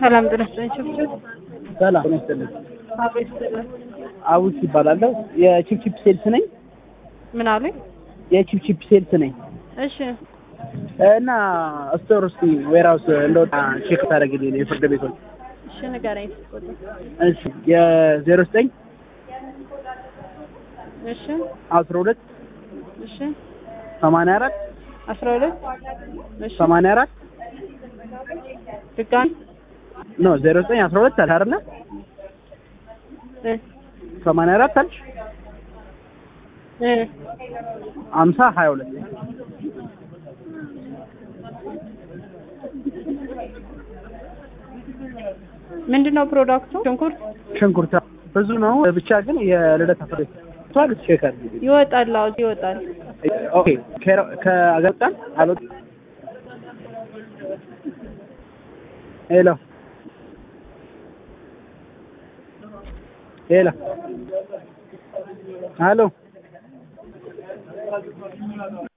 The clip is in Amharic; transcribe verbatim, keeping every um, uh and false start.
ሰላም ድረስኝ ችፕችፕ ሰላም ነስተልኝ አቤት ሰላም አውስ ይባላል የቺፕቺፕ ሴልስ ነኝ ምን አሉኝ የቺፕቺፕ ሴልስ ነኝ እሺ እና ስቶር ውስጥ ዌራውስ እንደወጣ ቼክ ታደርግልኝ የፍርድ ቤቶች እሺ ንገረኝ እሺ የዜሮ ዘጠኝ እሺ አስራ ሁለት እሺ ሰማንያ አራት አስራ ሁለት እሺ ሰማንያ አራት ድጋሚ ኖ ዜሮ ዘጠኝ አስራ ሁለት አለ አይደል እ ሰማንያ አራት አልሽ እ ሃምሳ ሀያ ሁለት ምንድነው ፕሮዳክቱ? ሽንኩርት ሽንኩርት ብዙ ነው ብቻ ግን የልደታ ፍሬ ታል ቼክ አድርጊ ይወጣል አው ይወጣል ኦኬ ከአገጣን አልወጥ ሄሎ ሄሎ ሄሎ